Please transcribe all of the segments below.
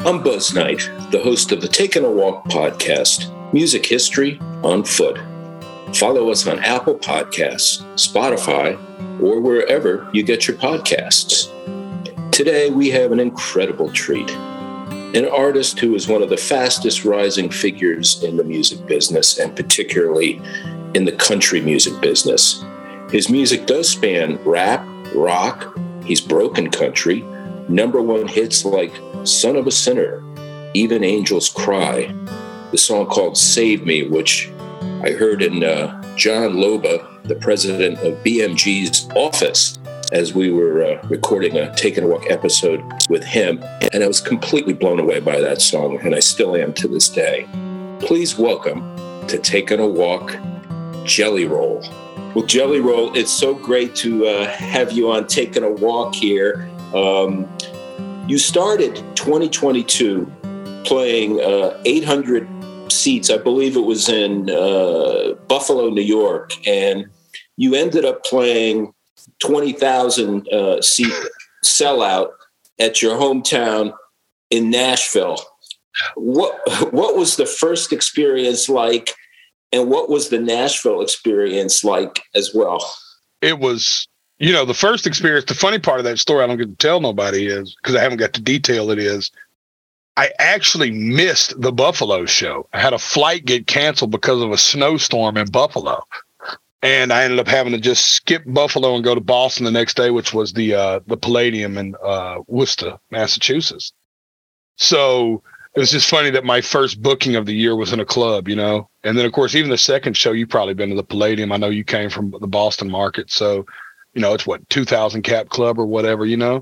I'm Buzz Knight, the host of the Taking a Walk podcast, Music History on Foot. Follow us on Apple Podcasts, Spotify, or wherever you get your podcasts. Today, we have an incredible treat. An artist who is one of the fastest rising figures in the music business, and particularly in the country music business. His music does span rap, rock, he's broken country, number one hits like Son of a Sinner, Even Angels Cry, the song called Save Me, which I heard in John Loba, the president of BMG's office, as we were recording a Taking a Walk episode with him, and I was completely blown away by that song, and I still am to this day. Please welcome to Taking a Walk, Jelly Roll. Well, Jelly Roll, it's so great to have you on Taking a Walk here. You started 2022 playing 800 seats. I believe it was in Buffalo, New York, and you ended up playing 20,000 seat sellout at your hometown in Nashville. What was the first experience like, and what was the Nashville experience like as well? It was, the first experience, the funny part of that story I don't get to tell nobody is, because I haven't got to detail it, is I actually missed the Buffalo show. I had a flight get canceled because of a snowstorm in Buffalo. And I ended up having to just skip Buffalo and go to Boston the next day, which was the Palladium in Worcester, Massachusetts. So it was just funny that my first booking of the year was in a club, And then, of course, even the second show, you've probably been to the Palladium. I know you came from the Boston market. So, it's 2,000 cap club or whatever,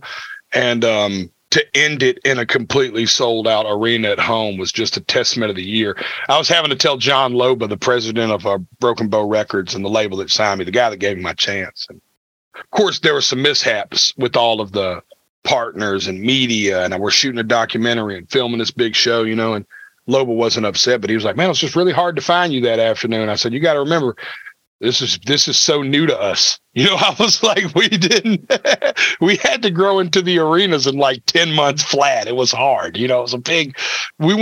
And to end it in a completely sold out arena at home was just a testament of the year. I was having to tell John Loba, the president of Broken Bow Records and the label that signed me, the guy that gave me my chance. And of course, there were some mishaps with all of the partners and media, and we're shooting a documentary and filming this big show, and Loba wasn't upset, but he was like, man, it's just really hard to find you that afternoon. I said, you got to remember, this is so new to us. I was like, we had to grow into the arenas in like 10 months flat. It was hard. It was I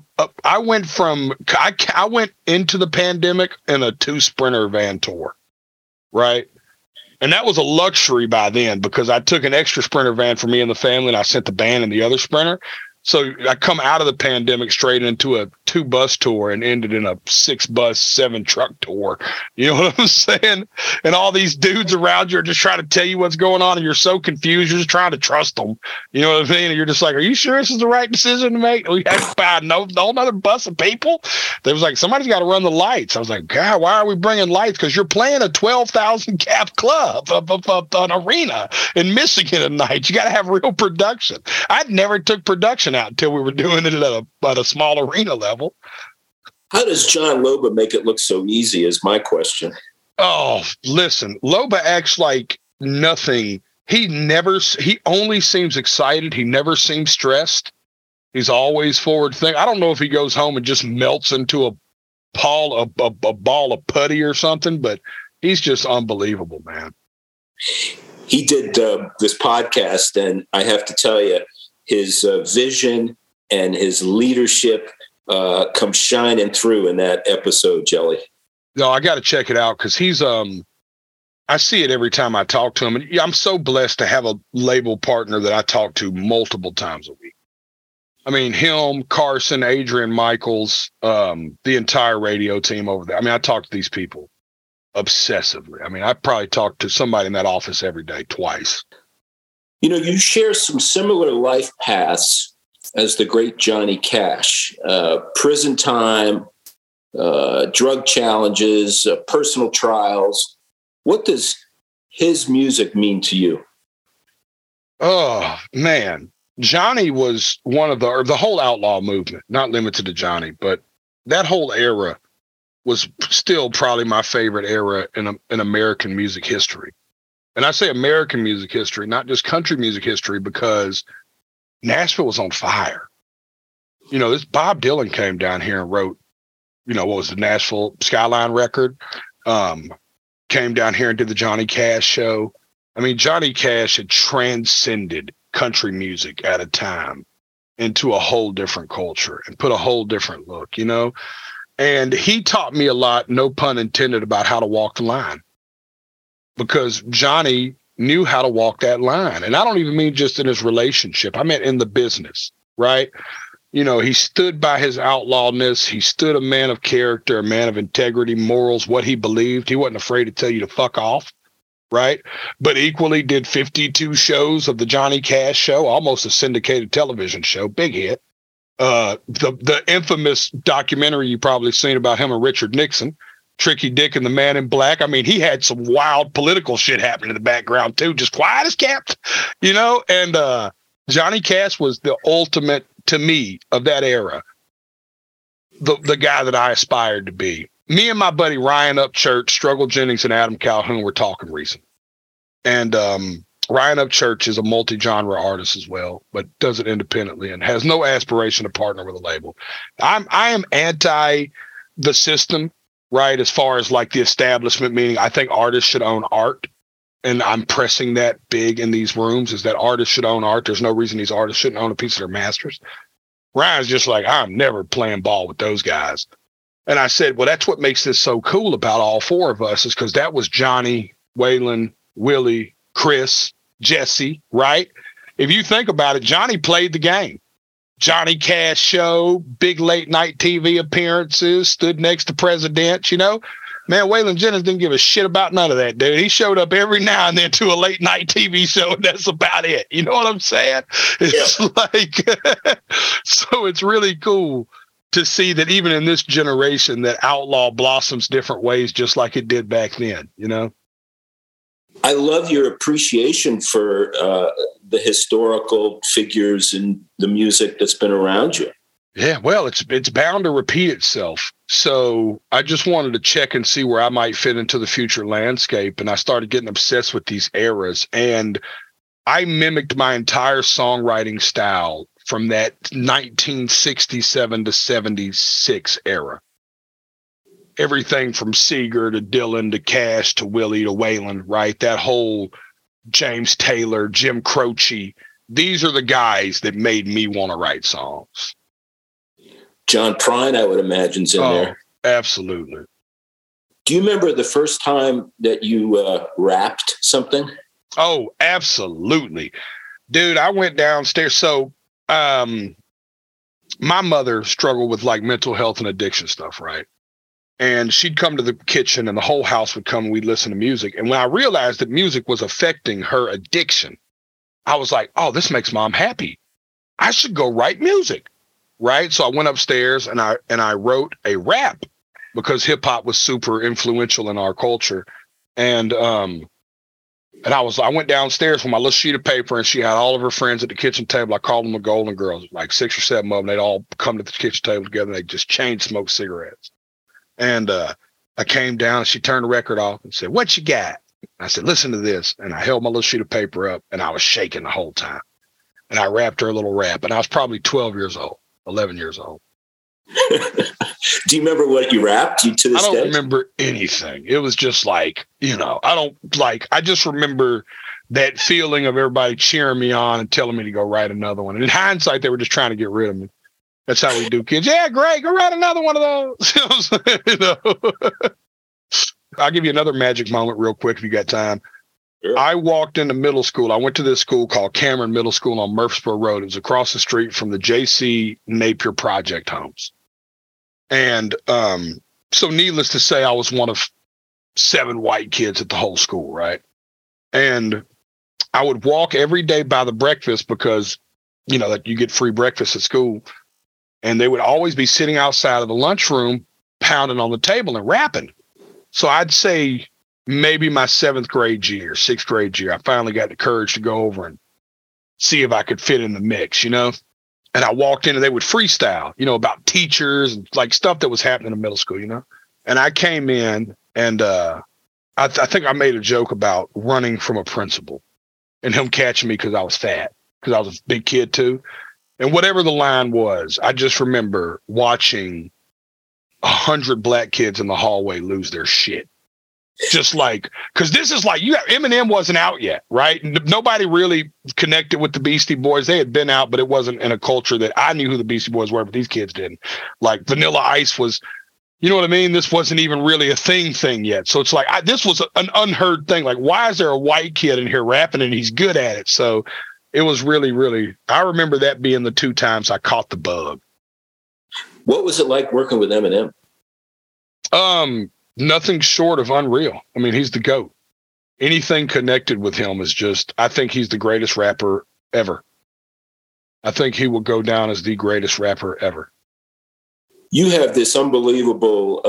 went into the pandemic in a 2 Sprinter van tour. Right. And that was a luxury by then, because I took an extra Sprinter van for me and the family, and I sent the band in the other Sprinter. So I come out of the pandemic straight into a 2 bus tour and ended in a 6 bus, 7 truck tour. You know what I'm saying? And all these dudes around you are just trying to tell you what's going on, and you're so confused. You're just trying to trust them. You know what I mean? And you're just like, are you sure this is the right decision to make? We had to buy another bus of people. They was like, somebody's got to run the lights. I was like, God, why are we bringing lights? Because you're playing a 12,000 cap club, an arena in Michigan at night. You got to have real production. I'd never took production out until we were doing it at a small arena level. How does John Loba make it look so easy is my question. Oh, listen, Loba acts like nothing. He only seems excited. He never seems stressed. He's always forward thinking. I don't know if he goes home and just melts into a ball of putty or something, but he's just unbelievable, man. He did this podcast, and I have to tell you, his vision and his leadership come shining through in that episode, Jelly. No, I got to check it out, because he's I see it every time I talk to him. And I'm so blessed to have a label partner that I talk to multiple times a week. I mean, him, Carson, Adrian Michaels, the entire radio team over there. I mean, I talk to these people obsessively. I mean, I probably talk to somebody in that office every day, twice. You share some similar life paths as the great Johnny Cash. Prison time, drug challenges, personal trials. What does his music mean to you? Oh, man. Johnny was one of the whole outlaw movement, not limited to Johnny, but that whole era was still probably my favorite era in American music history. And I say American music history, not just country music history, because Nashville was on fire. This Bob Dylan came down here and wrote, what was the Nashville Skyline record? Came down here and did the Johnny Cash show. I mean, Johnny Cash had transcended country music at a time. into a whole different culture and put a whole different look, you know? And he taught me a lot, no pun intended, about how to walk the line, because Johnny knew how to walk that line. And I don't even mean just in his relationship. I meant in the business, right? You know, he stood by his outlawedness. He stood a man of character, a man of integrity, morals, what he believed. He wasn't afraid to tell you to fuck off, right? But equally did 52 shows of the Johnny Cash Show, almost a syndicated television show, big hit. The infamous documentary you probably seen about him and Richard Nixon, Tricky Dick and the Man in Black. I mean, he had some wild political shit happening in the background too, just quiet as kept, you know? And Johnny Cash was the ultimate, to me, of that era, the guy that I aspired to be. Me and my buddy Ryan Upchurch, Struggle Jennings, and Adam Calhoun were talking recently. And Ryan Upchurch is a multi-genre artist as well, but does it independently and has no aspiration to partner with a label. I am anti the system, right? As far as like the establishment, meaning I think artists should own art. And I'm pressing that big in these rooms, is that artists should own art. There's no reason these artists shouldn't own a piece of their masters. Ryan's just like, I'm never playing ball with those guys. And I said, well, that's what makes this so cool about all four of us, is because that was Johnny, Waylon, Willie, Chris, Jesse, right? If you think about it, Johnny played the game. Johnny Cash Show, big late night TV appearances, stood next to presidents, you know? Man, Waylon Jennings didn't give a shit about none of that, dude. He showed up every now and then to a late night TV show, and that's about it. You know what I'm saying? It's like, so it's really cool to see that even in this generation, that outlaw blossoms different ways, just like it did back then, you know? I love your appreciation for the historical figures in the music that's been around you. Yeah, well, it's bound to repeat itself. So I just wanted to check and see where I might fit into the future landscape. And I started getting obsessed with these eras. And I mimicked my entire songwriting style from that 1967 to 76 era. Everything from Seeger to Dylan to Cash to Willie to Waylon, right? That whole James Taylor, Jim Croce. These are the guys that made me want to write songs. John Prine, I would imagine, is in there. Absolutely. Do you remember the first time that you rapped something? Oh, absolutely. Dude, I went downstairs. So my mother struggled with like mental health and addiction stuff, right? And she'd come to the kitchen and the whole house would come and we'd listen to music. And when I realized that music was affecting her addiction, I was like, oh, this makes mom happy. I should go write music. Right. So I went upstairs and I wrote a rap, because hip hop was super influential in our culture. And I went downstairs with my little sheet of paper, and she had all of her friends at the kitchen table. I called them the Golden Girls, like 6 or 7 of them. They'd all come to the kitchen table together, and they just chain smoke cigarettes. And I came down and she turned the record off and said, "What you got?" I said, "Listen to this." And I held my little sheet of paper up, and I was shaking the whole time. And I rapped her a little rap, and I was probably 12 years old. 11 years old. Do you remember what you rapped to this day? I don't remember anything. It was just like, you know, I just remember that feeling of everybody cheering me on and telling me to go write another one. And in hindsight, they were just trying to get rid of me. That's how we do, kids. Yeah, great. Go write another one of those. You know? I'll give you another magic moment real quick if you got time. Sure. I walked into middle school. I went to this school called Cameron Middle School on Murfreesboro Road. It was across the street from the J.C. Napier Project homes. And so needless to say, I was one of 7 white kids at the whole school, right? And I would walk every day by the breakfast, because, you know, that you get free breakfast at school. And they would always be sitting outside of the lunchroom, pounding on the table and rapping. So I'd say maybe my 7th grade year, 6th grade year, I finally got the courage to go over and see if I could fit in the mix, you know? And I walked in and they would freestyle, you know, about teachers and like stuff that was happening in middle school, you know? And I came in and I think I made a joke about running from a principal and him catching me because I was fat, because I was a big kid too. And whatever the line was, I just remember watching 100 black kids in the hallway lose their shit. Just like, because this is like, Eminem wasn't out yet, right? Nobody really connected with the Beastie Boys. They had been out, but it wasn't in a culture that I knew who the Beastie Boys were, but these kids didn't. Like Vanilla Ice was, you know what I mean? This wasn't even really a thing yet. So it's like, this was an unheard thing. Like, why is there a white kid in here rapping and he's good at it? So it was really, really, I remember that being the 2 times I caught the bug. What was it like working with Eminem? Nothing short of unreal. I mean, he's the GOAT. Anything connected with him is just, I think he's the greatest rapper ever. I think he will go down as the greatest rapper ever. You have this unbelievable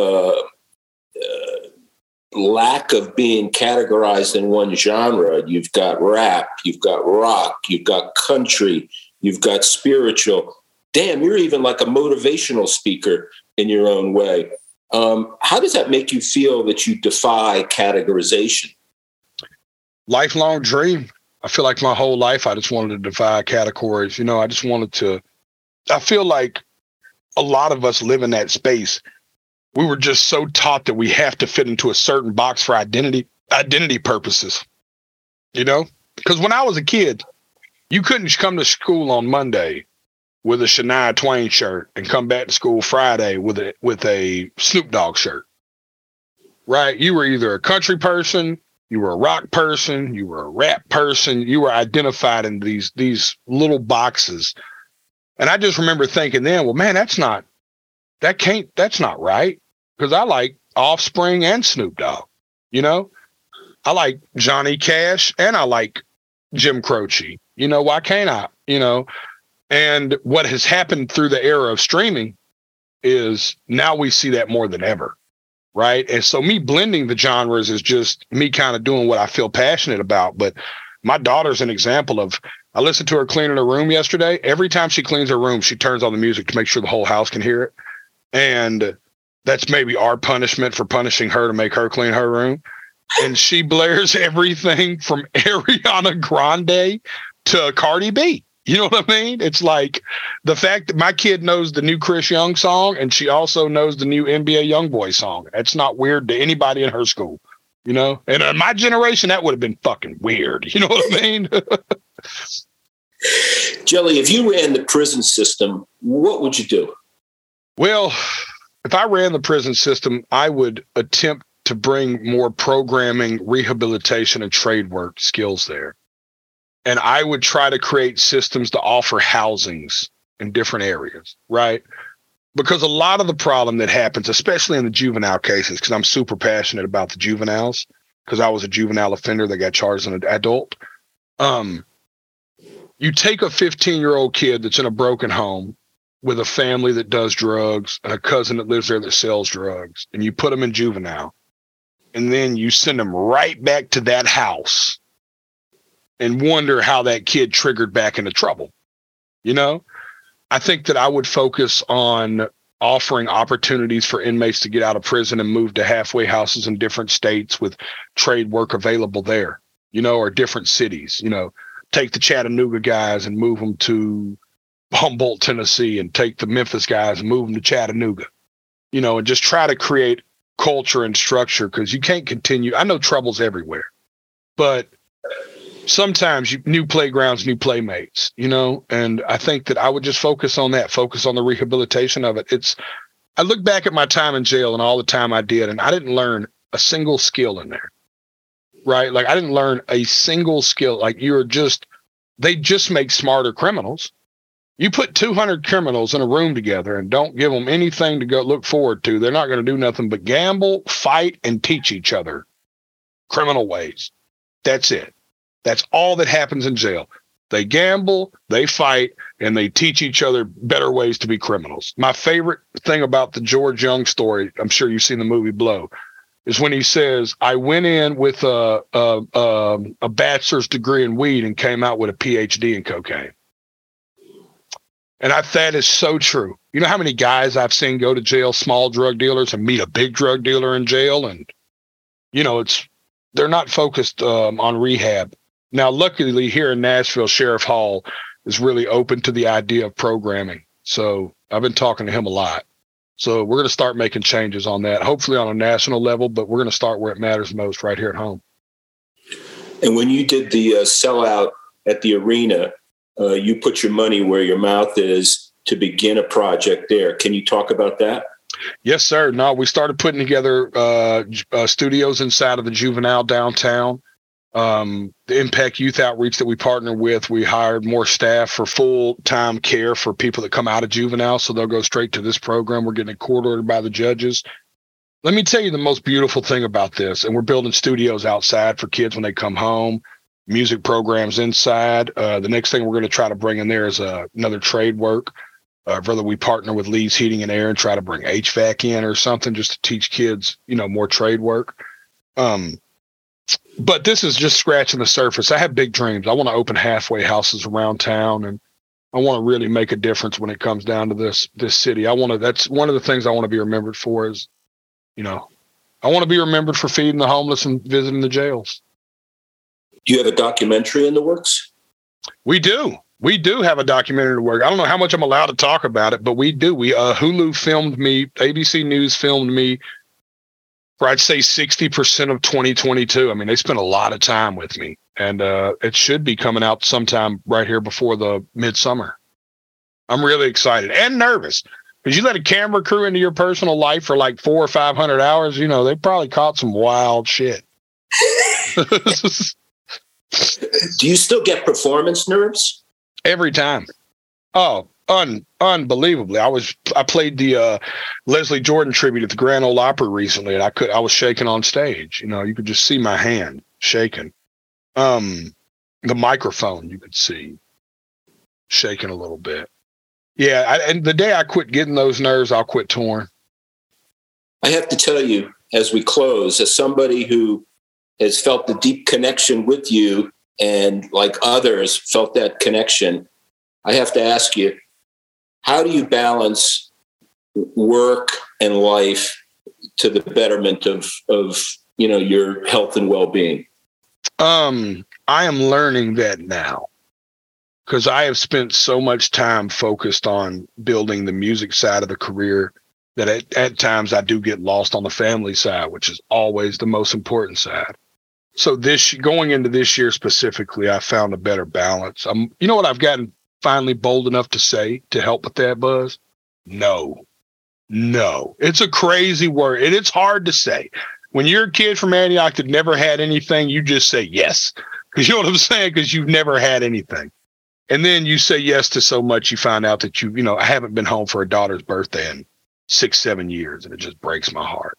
lack of being categorized in one genre. You've got rap, you've got rock, you've got country, you've got spiritual. Damn, you're even like a motivational speaker in your own way. How does that make you feel that you defy categorization? Lifelong dream. I feel like my whole life I just wanted to defy categories. You know, I just wanted to, I feel like a lot of us live in that space. We were just so taught that we have to fit into a certain box for identity purposes. You know, because when I was a kid, you couldn't come to school on Monday with a Shania Twain shirt and come back to school Friday with a Snoop Dogg shirt, right? You were either a country person, you were a rock person, you were a rap person, you were identified in these little boxes. And I just remember thinking then, well, man, that's not right. Because I like Offspring and Snoop Dogg, you know? I like Johnny Cash and I like Jim Croce. You know, why can't I? You know? And what has happened through the era of streaming is now we see that more than ever, right? And so me blending the genres is just me kind of doing what I feel passionate about. But my daughter's an example of, I listened to her cleaning her room yesterday. Every time she cleans her room, she turns on the music to make sure the whole house can hear it. And that's maybe our punishment for punishing her to make her clean her room. And she blares everything from Ariana Grande to Cardi B. You know what I mean? It's like the fact that my kid knows the new Chris Young song and she also knows the new NBA Youngboy song. That's not weird to anybody in her school, you know? And in my generation, that would have been fucking weird. You know what I mean? Jelly, if you ran the prison system, what would you do? Well, if I ran the prison system, I would attempt to bring more programming, rehabilitation, and trade work skills there. And I would try to create systems to offer housings in different areas, right? Because a lot of the problem that happens, especially in the juvenile cases, because I'm super passionate about the juveniles, because I was a juvenile offender that got charged as an adult. You take a 15-year-old kid that's in a broken home with a family that does drugs and a cousin that lives there that sells drugs, and you put them in juvenile, and then you send them right back to that house and wonder how that kid triggered back into trouble. You know, I think that I would focus on offering opportunities for inmates to get out of prison and move to halfway houses in different states with trade work available there, you know, or different cities. You know, take the Chattanooga guys and move them to Humboldt, Tennessee, and take the Memphis guys and move them to Chattanooga, you know, and just try to create culture and structure, because you can't continue. I know trouble's everywhere, but sometimes new playgrounds, new playmates, you know, and I think that I would just focus on that, focus on the rehabilitation of it. I look back at my time in jail and all the time I did, and I didn't learn a single skill in there, right? Like I didn't learn a single skill. Like they just make smarter criminals. You put 200 criminals in a room together and don't give them anything to go look forward to, they're not going to do nothing but gamble, fight, and teach each other criminal ways. That's it. That's all that happens in jail. They gamble, they fight, and they teach each other better ways to be criminals. My favorite thing about the George Young story, I'm sure you've seen the movie Blow, is when he says, I went in with a bachelor's degree in weed and came out with a PhD in cocaine. And that is so true. You know how many guys I've seen go to jail, small drug dealers, and meet a big drug dealer in jail? And, you know, they're not focused on rehab. Now, luckily here in Nashville, Sheriff Hall is really open to the idea of programming. So I've been talking to him a lot. So we're going to start making changes on that, hopefully on a national level, but we're going to start where it matters most, right here at home. And when you did the sellout at the arena, you put your money where your mouth is to begin a project there. Can you talk about that? Yes, sir. No, we started putting together studios inside of the Juvenile downtown. The Impact Youth Outreach that we partner with, we hired more staff for full-time care for people that come out of juvenile, so they'll go straight to this program. We're getting it court-ordered by the judges. Let me tell you the most beautiful thing about this, and we're building studios outside for kids when they come home, music programs inside. The next thing we're going to try to bring in there is another trade work. Whether we partner with Lee's Heating and Air and try to bring HVAC in or something just to teach kids, more trade work. But this is just scratching the surface. I have big dreams. I want to open halfway houses around town, and I want to really make a difference when it comes down to this city. That's one of the things I want to be remembered for is, I want to be remembered for feeding the homeless and visiting the jails. Do you have a documentary in the works? We do. We do have a documentary in the works. I don't know how much I'm allowed to talk about it, but we do. Hulu filmed me. ABC News filmed me for, I'd say, 60% of 2022. I mean, they spent a lot of time with me, and it should be coming out sometime right here before the midsummer. I'm really excited and nervous because you let a camera crew into your personal life for like 400 or 500 hours. They probably caught some wild shit. Do you still get performance nerves? Every time. Oh, unbelievably. I played the Leslie Jordan tribute at the Grand Ole Opry recently, and I was shaking on stage. You could just see my hand shaking. The microphone you could see shaking a little bit. Yeah, and the day I quit getting those nerves, I'll quit touring. I have to tell you, as we close, as somebody who has felt the deep connection with you and like others felt that connection, I have to ask you, how do you balance work and life to the betterment of your health and well-being? I am learning that now because I have spent so much time focused on building the music side of the career that at times I do get lost on the family side, which is always the most important side. So going into this year specifically, I found a better balance. You know what I've gotten finally bold enough to say to help with that, Buzz? No. It's a crazy word. And it's hard to say. When you're a kid from Antioch that never had anything, you just say yes. Because you know what I'm saying? Because you've never had anything. And then you say yes to so much, you find out that I haven't been home for a daughter's birthday in 6-7 years, and it just breaks my heart,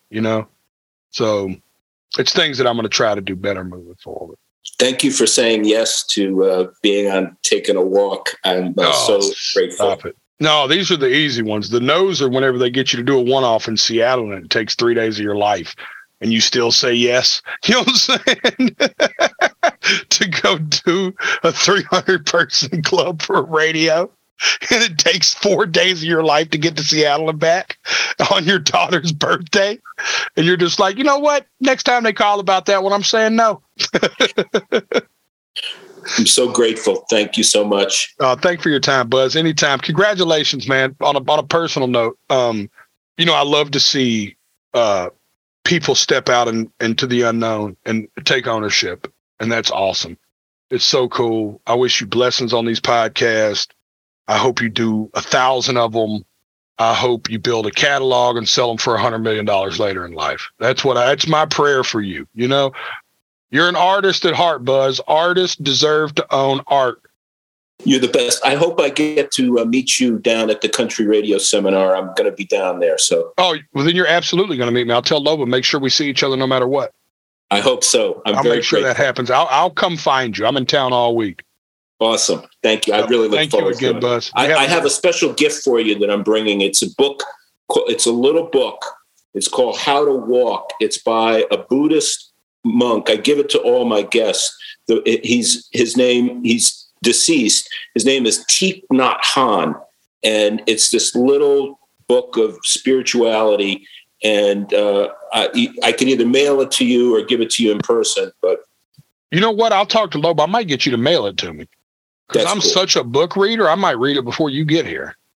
So it's things that I'm going to try to do better moving forward. Thank you for saying yes to being on Taking a Walk. I'm so grateful. Stop it. No, these are the easy ones. The no's are whenever they get you to do a one-off in Seattle and it takes 3 days of your life and you still say yes. You know what I'm saying? To go do a 300-person club for radio. And it takes 4 days of your life to get to Seattle and back on your daughter's birthday. And you're just like, you know what? Next time they call about that one, I'm saying no. I'm so grateful. Thank you so much. Thank you for your time, Buzz. Anytime. Congratulations, man. On a personal note, I love to see people step out into the unknown and take ownership. And that's awesome. It's so cool. I wish you blessings on these podcasts. I hope you do 1,000 of them. I hope you build a catalog and sell them for $100 million later in life. That's my prayer for you. You're an artist at heart, Buzz. Artists deserve to own art. You're the best. I hope I get to meet you down at the country radio seminar. I'm going to be down there. So. Oh, well, then you're absolutely going to meet me. I'll tell Loba, make sure we see each other no matter what. I hope so. I'll make sure that happens. I'll come find you. I'm in town all week. Awesome. Thank you. I really look forward to it. Buzz. I have a special gift for you that I'm bringing. It's a book. It's a little book. It's called How to Walk. It's by a Buddhist monk. I give it to all my guests. He's deceased. His name is Thich Nhat Hanh. And it's this little book of spirituality. And I can either mail it to you or give it to you in person. But you know what? I'll talk to Loeb. I might get you to mail it to me. Because I'm such a book reader, I might read it before you get here.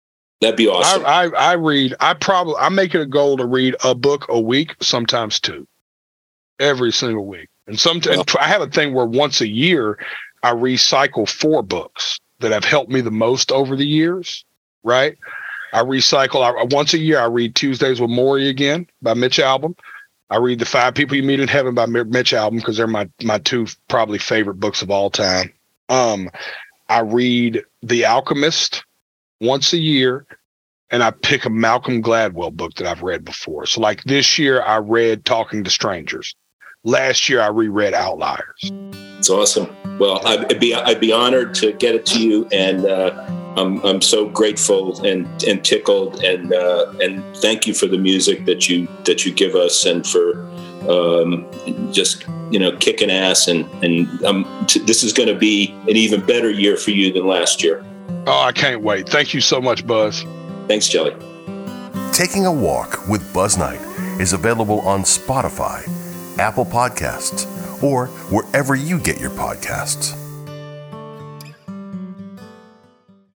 That'd be awesome. I make it a goal to read a book a week, sometimes two, every single week. And sometimes I have a thing where once a year I recycle 4 books that have helped me the most over the years. Right. I recycle. Once a year I read Tuesdays with Morrie again by Mitch Albom. I read The 5 People You Meet in Heaven by Mitch Albom because they're my 2 probably favorite books of all time. I read The Alchemist once a year, and I pick a Malcolm Gladwell book that I've read before. So like this year I read Talking to Strangers. Last year I reread Outliers. It's awesome. Well, I'd be honored to get it to you, and I'm so grateful and tickled, and thank you for the music that you give us, and for just kicking ass, and this is going to be an even better year for you than last year. Oh, I can't wait. Thank you so much, Buzz. Thanks, Jelly. Taking a Walk with Buzz Knight is available on Spotify, Apple Podcasts, or wherever you get your podcasts.